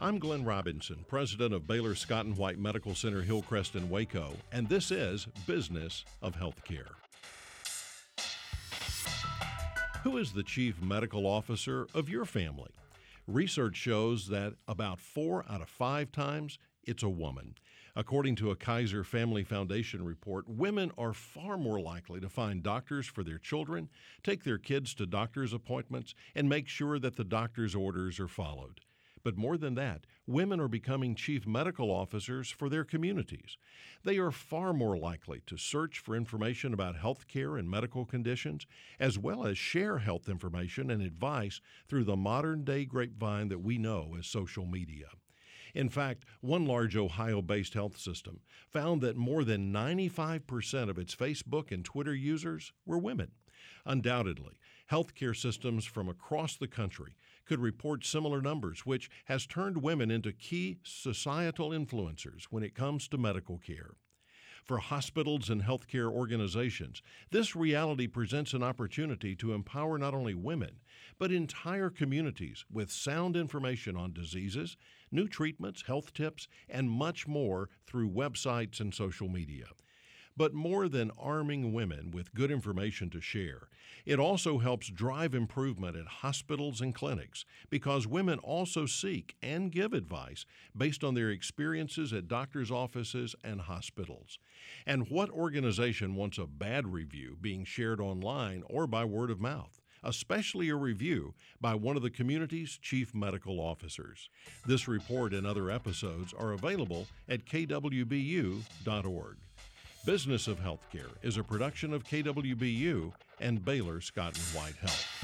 I'm Glenn Robinson, president of Baylor Scott & White Medical Center Hillcrest in Waco, and this is Business of Healthcare. Who is the chief medical officer of your family? Research shows that about 4 out of 5 times it's a woman. According to a Kaiser Family Foundation report, women are far more likely to find doctors for their children, take their kids to doctor's appointments, and make sure that the doctor's orders are followed. But more than that, women are becoming chief medical officers for their communities. They are far more likely to search for information about health care and medical conditions, as well as share health information and advice through the modern-day grapevine that we know as social media. In fact, one large Ohio-based health system found that more than 95% of its Facebook and Twitter users were women. Undoubtedly, healthcare systems from across the country could report similar numbers, which has turned women into key societal influencers when it comes to medical care. For hospitals and healthcare organizations, this reality presents an opportunity to empower not only women, but entire communities with sound information on diseases, new treatments, health tips, and much more through websites and social media. But more than arming women with good information to share, it also helps drive improvement at hospitals and clinics because women also seek and give advice based on their experiences at doctors' offices and hospitals. And what organization wants a bad review being shared online or by word of mouth, especially a review by one of the community's chief medical officers? This report and other episodes are available at kwbu.org. Business of Healthcare is a production of KWBU and Baylor Scott & White Health.